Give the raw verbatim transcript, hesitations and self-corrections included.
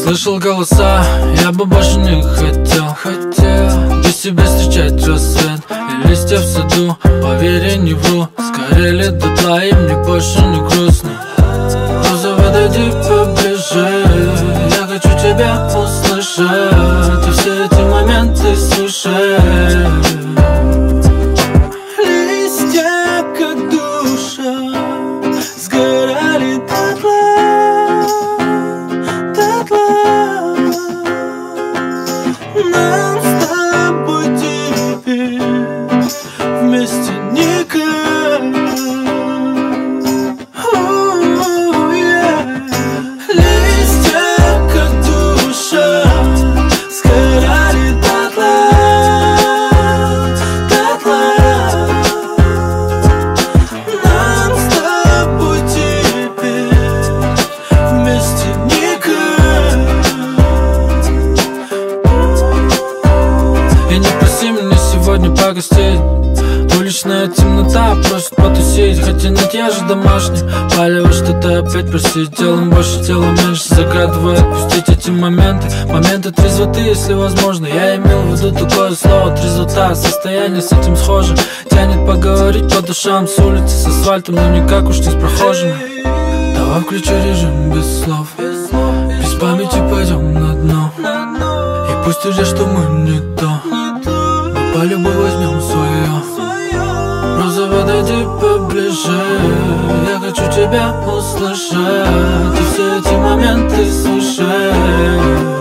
Слышал голоса, я бы больше не хотел, хотел без тебя встречать рассвет и листья в саду. Поверь, я не вру, сгорели дотла, и мне больше не грустно. Просто подойди поближе, я хочу тебя услышать, и все эти моменты слушай. Листья, как душа, сгорали дотла, дотла. Нам с тобой теперь вместе никак. Oh, yeah. Листья, как душа, сгорали дотла, дотла. Нам с тобой теперь вместе никак. И не проси меня сегодня погостить, уличная темнота просит потусить. Хотя нет, я же домашний, палево что-то опять просить. Делом больше, телом меньше, загадывая отпустить эти моменты. Моменты трезвоты, если возможно. Я имел в виду такое слово трезвота. Состояние с этим схоже, тянет поговорить по душам с улицы, с асфальтом, но никак уж не с прохожими. Давай включи режим без слов, без памяти пойдем на дно. И пусть уже что мы не то, мы по любой возьмем свое. Просто подойди поближе, я хочу тебя услышать, и все эти моменты слушай.